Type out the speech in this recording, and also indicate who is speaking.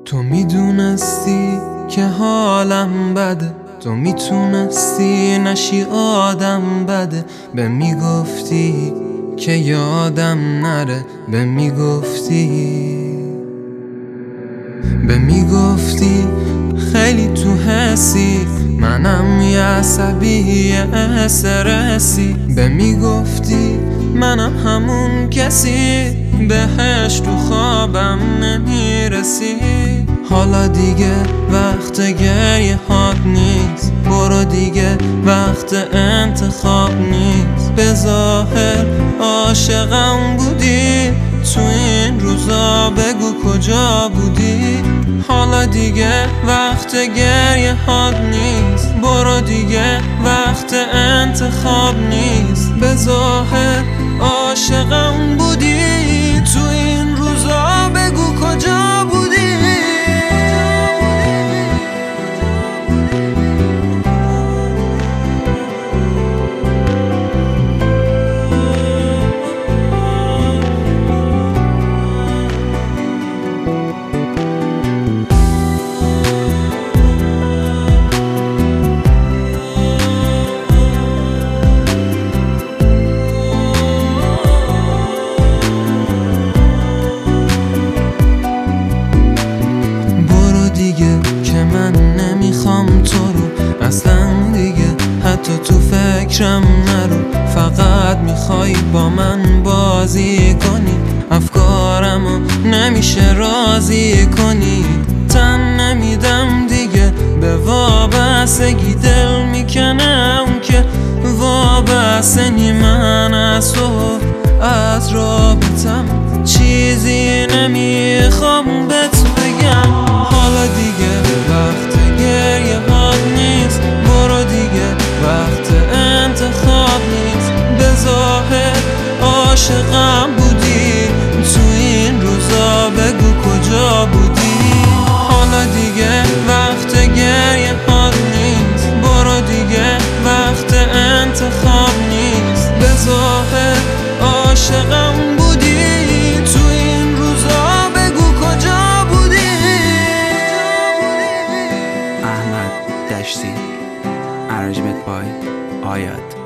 Speaker 1: تو میدونستی که حالم بده، تو میتونستی نشی آدم بده. به میگفتی که یادم نره، به میگفتی خیلی تو حسی، منم یه عصبی یه استرسی. به میگفتی منم همون کسی، بهش تو خوابم نمیرسی. حالا دیگه وقت گریه هات نیست، برو دیگه وقت انتخاب نیست. به ظاهر عاشقم بودی، تو این روزا بگو کجا بودی. حالا دیگه وقت گریه هات نیست، برو دیگه وقت انتخاب نیست. به ظاهر عاشقم بودی، تو این روزا بگو کجا بودی. که من نمیخوام تو رو اصلا دیگه، حتی تو فکرم نرو. فقط میخوای با من بازی کنی، افکارمو نمیشه راضی کنی. تن نمیدم دیگه به وابستگی، دل میکنم که وابستنی من از تو، از رابطم چیزی نمیخوام بهت بگم. حالا دیگه وقت گریه هات نیست، برو دیگه وقت انتخاب نیست. به ظاهر عاشقم بودی، تو این روزا بگو کجا بودی. حالا دیگه وقت گریه هات نیست، برو دیگه وقت انتخاب نیست. به ظاهر عاشقم بودی، تو این روزا بگو کجا بودی.
Speaker 2: احمد دشتی، ارنجمنت بای آیاد.